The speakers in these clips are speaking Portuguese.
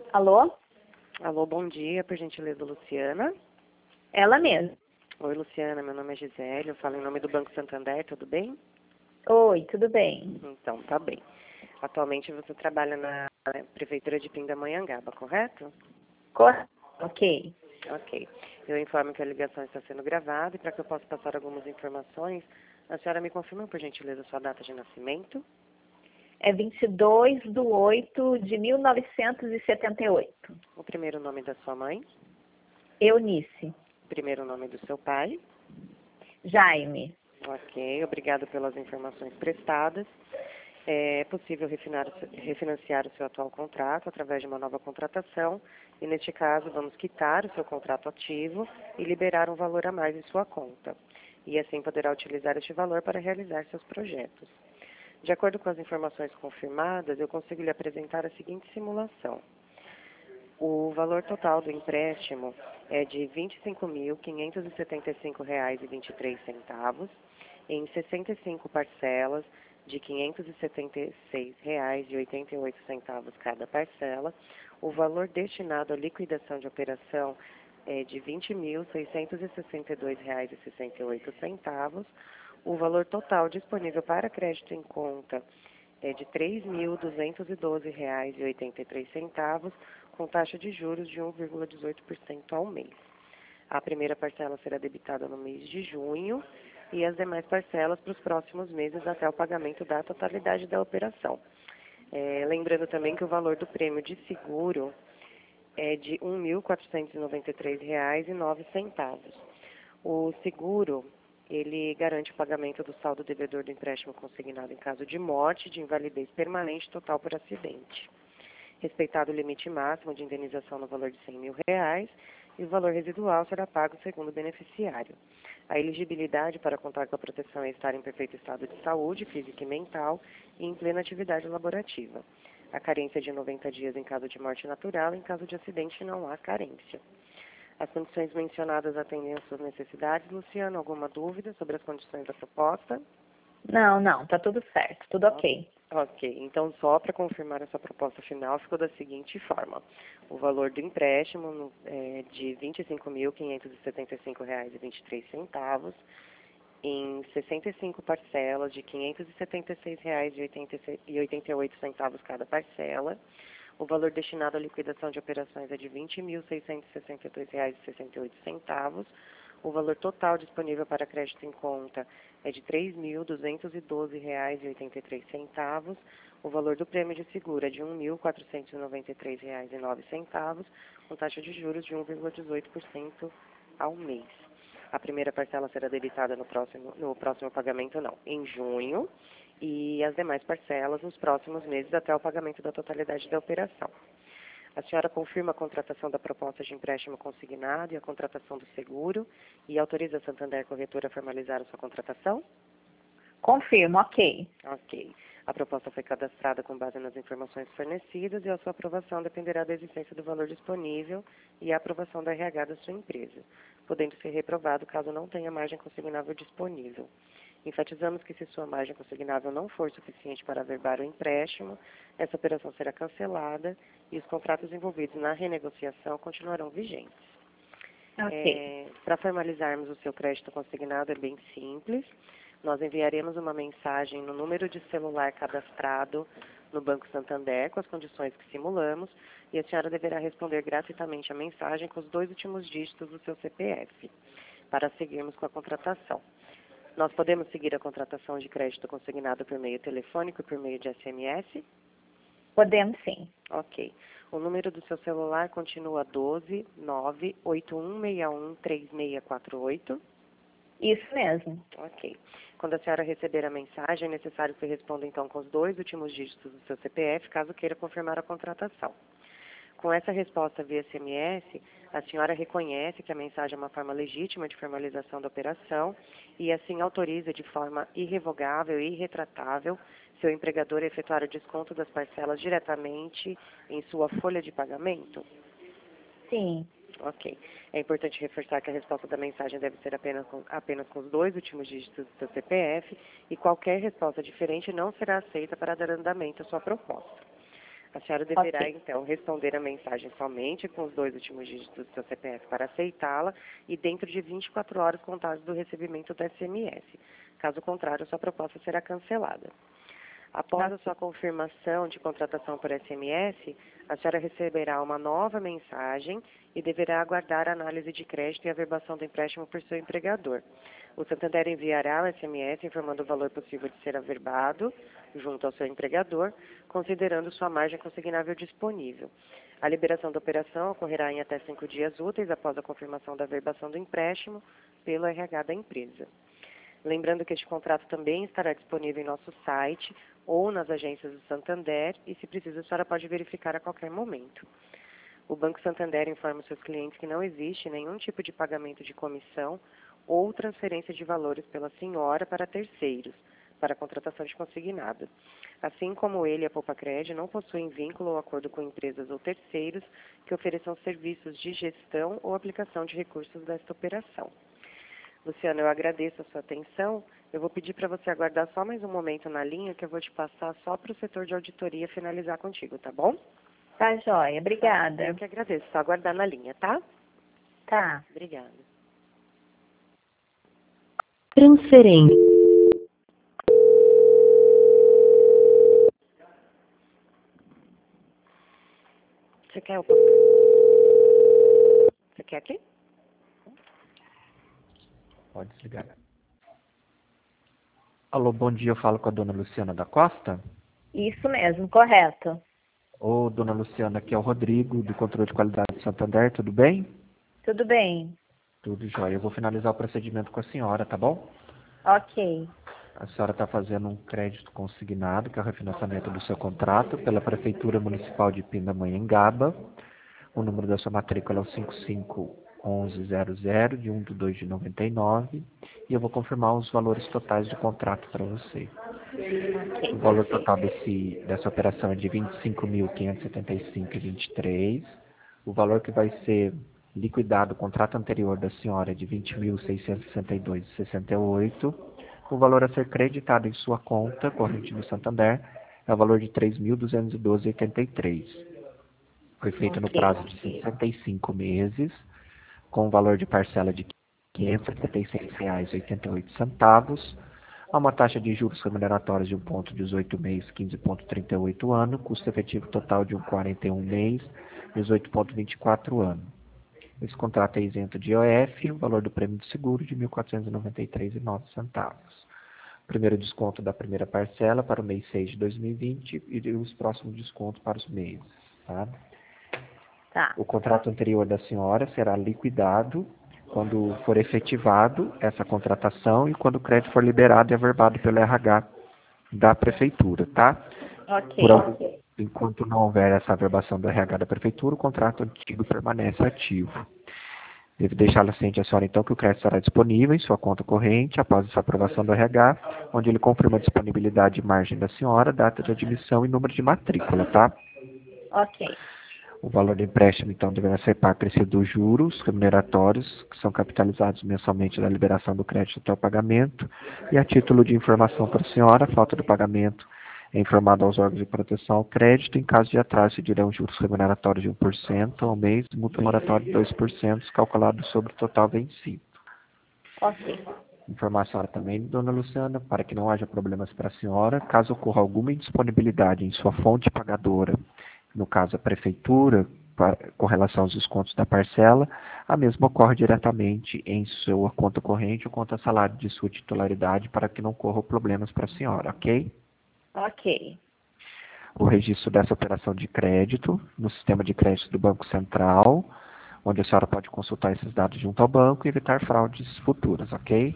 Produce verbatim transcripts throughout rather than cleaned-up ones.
Alô? Alô, bom dia, por gentileza, Luciana. Ela mesma. Oi, Luciana, meu nome é Gisele, eu falo em nome do Banco Santander, tudo bem? Oi, tudo bem? Então, tá bem. Atualmente você trabalha na Prefeitura de Pindamonhangaba, correto? Correto. Ok. Ok. Eu informo que a ligação está sendo gravada e para que eu possa passar algumas informações, a senhora me confirma, por gentileza, sua data de nascimento? É vinte e dois de oito de mil novecentos e setenta e oito. O primeiro nome da sua mãe? Eunice. O primeiro nome do seu pai? Jaime. Ok, obrigado pelas informações prestadas. É possível refinar, refinanciar o seu atual contrato através de uma nova contratação e, neste caso, vamos quitar o seu contrato ativo e liberar um valor a mais em sua conta. E assim poderá utilizar este valor para realizar seus projetos. De acordo com as informações confirmadas, eu consigo lhe apresentar a seguinte simulação. O valor total do empréstimo é de vinte e cinco mil, quinhentos e setenta e cinco reais e vinte e três centavos, em sessenta e cinco parcelas de quinhentos e setenta e seis reais e oitenta e oito centavos cada parcela. O valor destinado à liquidação de operação é de vinte mil, seiscentos e sessenta e dois reais e sessenta e oito centavos. O valor total disponível para crédito em conta é de três mil, duzentos e doze reais e oitenta e três centavos, com taxa de juros de um vírgula dezoito por cento ao mês. A primeira parcela será debitada no mês de junho e as demais parcelas para os próximos meses até o pagamento da totalidade da operação. É, lembrando também que o valor do prêmio de seguro é de um mil, quatrocentos e noventa e três reais e nove centavos. O seguro, ele garante o pagamento do saldo devedor do empréstimo consignado em caso de morte, de invalidez permanente total por acidente. Respeitado o limite máximo de indenização no valor de cem mil reais, e o valor residual será pago segundo o beneficiário. A elegibilidade para contar com a proteção é estar em perfeito estado de saúde, física e mental, e em plena atividade laborativa. A carência é de noventa dias em caso de morte natural, em caso de acidente não há carência. As condições mencionadas atendem às suas necessidades. Luciano, alguma dúvida sobre as condições da proposta? Não, não, tá tudo certo, tudo ok. Ok, então só para confirmar essa proposta final, ficou da seguinte forma. O valor do empréstimo é de vinte e cinco mil, quinhentos e setenta e cinco reais e vinte e três centavos, em sessenta e cinco parcelas de quinhentos e setenta e seis reais e oitenta e oito centavos cada parcela. O valor destinado à liquidação de operações é de vinte mil, seiscentos e sessenta e dois reais e sessenta e oito centavos. O valor total disponível para crédito em conta é de três mil, duzentos e doze reais e oitenta e três centavos. O valor do prêmio de seguro é de um mil, quatrocentos e noventa e três reais e nove centavos, com taxa de juros de um vírgula dezoito por cento ao mês. A primeira parcela será debitada no próximo, no próximo pagamento, não, em junho, e as demais parcelas nos próximos meses até o pagamento da totalidade da operação. A senhora confirma a contratação da proposta de empréstimo consignado e a contratação do seguro e autoriza a Santander Corretora a formalizar a sua contratação? Confirmo, ok. Ok. A proposta foi cadastrada com base nas informações fornecidas e a sua aprovação dependerá da existência do valor disponível e a aprovação da R H da sua empresa, podendo ser reprovado caso não tenha margem consignável disponível. Enfatizamos que se sua margem consignável não for suficiente para averbar o empréstimo, essa operação será cancelada e os contratos envolvidos na renegociação continuarão vigentes. Ok. É, para formalizarmos o seu crédito consignado é bem simples. Nós enviaremos uma mensagem no número de celular cadastrado no Banco Santander com as condições que simulamos e a senhora deverá responder gratuitamente a mensagem com os dois últimos dígitos do seu C P F para seguirmos com a contratação. Nós podemos seguir a contratação de crédito consignado por meio telefônico e por meio de S M S? Podemos sim. Ok. O número do seu celular continua doze, nove, oito um seis um, três seis quatro oito. Isso mesmo. Ok. Quando a senhora receber a mensagem, é necessário que você responda então com os dois últimos dígitos do seu C P F, caso queira confirmar a contratação. Com essa resposta via S M S, a senhora reconhece que a mensagem é uma forma legítima de formalização da operação e assim autoriza de forma irrevogável e irretratável seu empregador a efetuar o desconto das parcelas diretamente em sua folha de pagamento? Sim. Ok. É importante reforçar que a resposta da mensagem deve ser apenas com, apenas com os dois últimos dígitos do seu C P F e qualquer resposta diferente não será aceita para dar andamento à sua proposta. A senhora deverá, Ok. então, responder a mensagem somente com os dois últimos dígitos do seu C P F para aceitá-la e dentro de vinte e quatro horas contadas do recebimento do S M S. Caso contrário, sua proposta será cancelada. Após a sua confirmação de contratação por S M S, a senhora receberá uma nova mensagem e deverá aguardar a análise de crédito e averbação do empréstimo por seu empregador. O Santander enviará o S M S informando o valor possível de ser averbado junto ao seu empregador, considerando sua margem consignável disponível. A liberação da operação ocorrerá em até cinco dias úteis após a confirmação da averbação do empréstimo pelo R H da empresa. Lembrando que este contrato também estará disponível em nosso site ou nas agências do Santander e, se precisa, a senhora pode verificar a qualquer momento. O Banco Santander informa os seus clientes que não existe nenhum tipo de pagamento de comissão ou transferência de valores pela senhora para terceiros, para a contratação de consignado. Assim como ele e a Poupacred não possuem vínculo ou acordo com empresas ou terceiros que ofereçam serviços de gestão ou aplicação de recursos desta operação. Luciana, eu agradeço a sua atenção. Eu vou pedir para você aguardar só mais um momento na linha, que eu vou te passar só para o setor de auditoria finalizar contigo, tá bom? Tá joia. Obrigada. Eu que agradeço. Só aguardar na linha, tá? Tá. Obrigada. Transferência. Você quer o... Você quer aqui? Pode desligar. Alô, bom dia, eu falo com a dona Luciana da Costa. Isso mesmo, correto. Ô, dona Luciana, aqui é o Rodrigo, do Controle de Qualidade do Santander, tudo bem? Tudo bem. Tudo jóia. Eu vou finalizar o procedimento com a senhora, tá bom? Ok. A senhora está fazendo um crédito consignado, que é o refinanciamento do seu contrato, pela Prefeitura Municipal de Pindamonhangaba. O número da sua matrícula é o cinco cinco um um zero zero, de um de dois de noventa e nove. E eu vou confirmar os valores totais do contrato para você. Ok. O valor total desse, dessa operação é de vinte e cinco mil quinhentos e setenta e cinco reais e vinte e três centavos. O valor que vai ser liquidado, o contrato anterior da senhora, é de vinte mil seiscentos e sessenta e dois reais e sessenta e oito centavos. O valor a ser creditado em sua conta corrente no Santander é o valor de três mil duzentos e doze reais e oitenta e três centavos. Foi feito no Ok. prazo de sessenta e cinco meses, com o valor de parcela de quinhentos e setenta e seis reais e oitenta e oito centavos. Há uma taxa de juros remuneratórios de um vírgula dezoito mês, quinze vírgula trinta e oito ano, custo efetivo total de um vírgula quarenta e um mês, dezoito vírgula vinte e quatro ano. Esse contrato é isento de I O F, o valor do prêmio de seguro de mil quatrocentos e noventa e três reais e nove centavos. Primeiro desconto da primeira parcela para o mês seis de dois mil e vinte e os próximos descontos para os meses. Tá? Tá. O contrato anterior da senhora será liquidado quando for efetivado essa contratação e quando o crédito for liberado e averbado pelo R H da Prefeitura, tá? Ok. Por algum, enquanto não houver essa averbação do R H da Prefeitura, o contrato antigo permanece ativo. Devo deixá-la ciente a senhora, então, que o crédito estará disponível em sua conta corrente após essa aprovação do R H, onde ele confirma a disponibilidade e margem da senhora, data de admissão e número de matrícula, tá? Ok. O valor do empréstimo, então, deverá ser par acrescido dos juros remuneratórios, que são capitalizados mensalmente da liberação do crédito até o pagamento, e a título de informação para a senhora, a falta do pagamento é informado aos órgãos de proteção ao crédito. Em caso de atraso, se dirão juros remuneratórios de um por cento ao mês, multa moratória de dois por cento, calculado sobre o total vencido. Ok. Informar a senhora também, dona Luciana, para que não haja problemas para a senhora, caso ocorra alguma indisponibilidade em sua fonte pagadora, no caso a prefeitura, com relação aos descontos da parcela, a mesma ocorre diretamente em sua conta corrente ou conta salário de sua titularidade, para que não ocorram problemas para a senhora, ok? Ok. O registro dessa operação de crédito no sistema de crédito do Banco Central, onde a senhora pode consultar esses dados junto ao banco e evitar fraudes futuras, ok?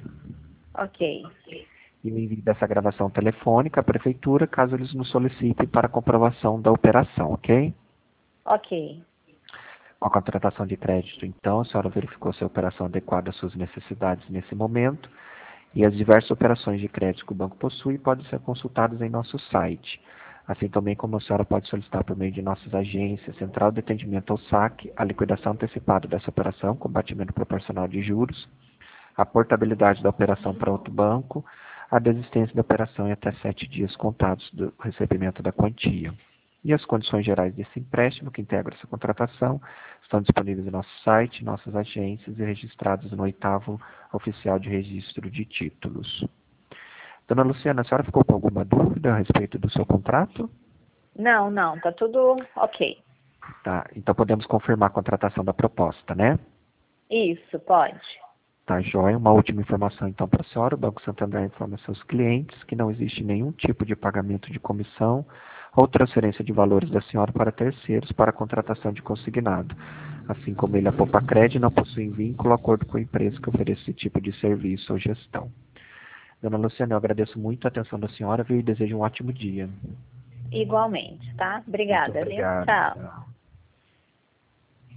Ok. E o envio dessa gravação telefônica à prefeitura, caso eles nos solicitem para comprovação da operação, ok? Ok. Com a contratação de crédito, então, a senhora verificou se a operação adequada às suas necessidades nesse momento, e as diversas operações de crédito que o banco possui podem ser consultadas em nosso site. Assim também como a senhora pode solicitar por meio de nossas agências, Central de Atendimento ao Saque, a liquidação antecipada dessa operação, com batimento proporcional de juros, a portabilidade da operação para outro banco, a desistência da operação em até sete dias contados do recebimento da quantia. E as condições gerais desse empréstimo, que integra essa contratação, estão disponíveis no nosso site, nossas agências e registrados no oitavo Oficial de Registro de Títulos. Dona Luciana, a senhora ficou com alguma dúvida a respeito do seu contrato? Não, não, tá tudo ok. Tá, então podemos confirmar a contratação da proposta, né? Isso, pode. Tá, joia. Uma última informação então para a senhora. O Banco Santander informa seus clientes que não existe nenhum tipo de pagamento de comissão ou transferência de valores da senhora para terceiros para a contratação de consignado. Assim como ele, a Popacred, não possui vínculo ou acordo com a empresa que ofereça esse tipo de serviço ou gestão. Dona Luciana, eu agradeço muito a atenção da senhora, viu, e desejo um ótimo dia. Igualmente, tá? Obrigada, Muito viu? obrigado. Tchau.